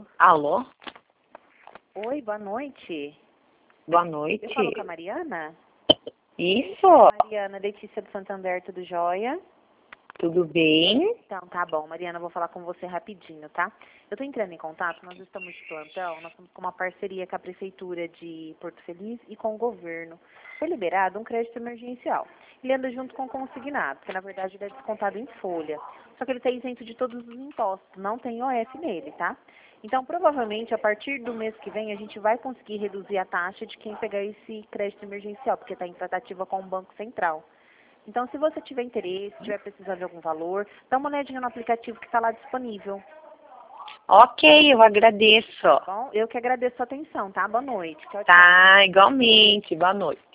Alô? Oi, boa noite. Boa noite. Eu falo com a Mariana? Isso, Mariana, Letícia do Santander, tudo jóia? tudo bem? Então, tá bom. Mariana, eu vou falar com você rapidinho, tá? Eu tô entrando em contato, nós estamos de plantão, nós estamos com uma parceria com a Prefeitura de Porto Feliz e com o governo. Foi liberado um crédito emergencial. Ele anda junto com o consignado, que na verdade ele é descontado em folha. Só que ele está isento de todos os impostos, não tem IOF nele, tá? Então, provavelmente, a partir do mês que vem, a gente vai conseguir reduzir a taxa de quem pegar esse crédito emergencial, porque está em tratativa com o Banco Central. Então, se você tiver interesse, estiver precisando de algum valor, dá uma olhadinha no aplicativo que está lá disponível. Ok, eu agradeço. Bom, eu que agradeço a atenção, tá? Boa noite. Tchau, tchau. Tá, igualmente. Boa noite.